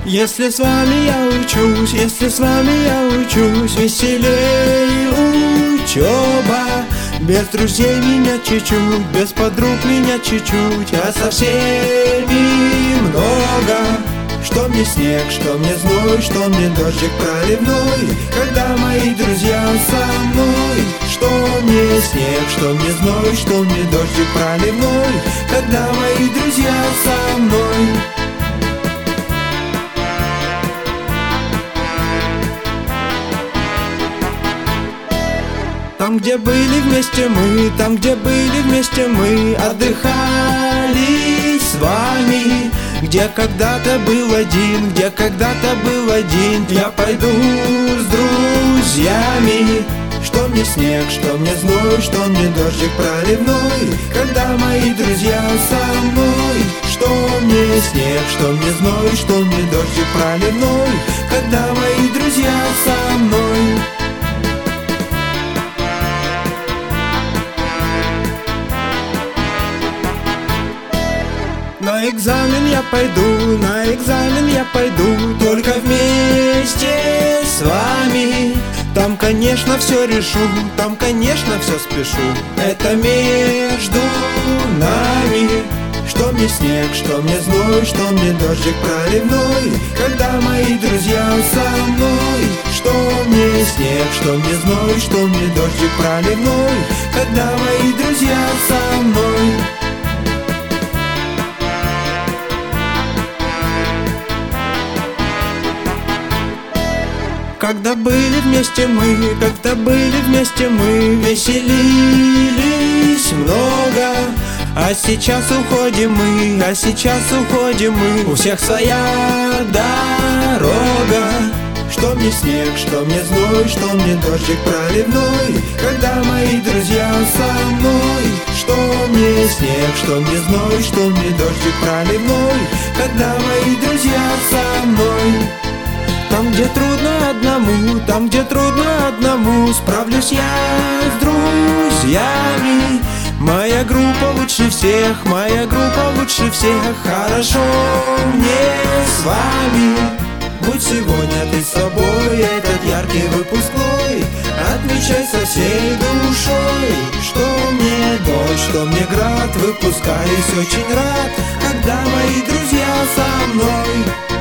Если с вами я учусь, если с вами я учусь, веселей учеба. Без друзей меня чуть-чуть, без подруг меня чуть-чуть, а со всеми много. Что мне снег, что мне зной, что мне дождик проливной, когда мои друзья со мной. Что мне снег, что мне зной, что мне дождик проливной, когда мои друзья со мной. Там, где были вместе мы, там, где были вместе мы, отдыхали с вами. Где когда-то был один, где когда-то был один, я пойду с друзьями. Что мне снег, что мне зной, что мне дождик проливной, когда мои друзья со мной. Что мне снег, что мне зной, что мне дождик проливной, когда мои друзья со мной. На экзамен я пойду, на экзамен я пойду, только вместе с вами. Там, конечно, все решу, там, конечно, все спешу. Это между нами. Что мне снег, что мне зной, что мне дождик проливной, когда мои друзья со мной. Что мне снег, что мне зной, что мне дождик проливной, когда мои друзья со мной. Когда были вместе мы, когда были вместе мы, веселились много. А сейчас уходим мы, а сейчас уходим мы, у всех своя дорога. Что мне снег, что мне зной, что мне дождик проливной, когда мои друзья со мной. Что мне снег, что мне зной, что мне дождик проливной, когда мои друзья со мной. Там, где трудно одному, там, где трудно одному, справлюсь я с друзьями. Моя группа лучше всех, моя группа лучше всех. Хорошо мне с вами. Будь сегодня ты с собой, этот яркий выпускной отмечай со всей душой. Что мне дождь, что мне град, выпускаюсь очень рад, когда мои друзья со мной.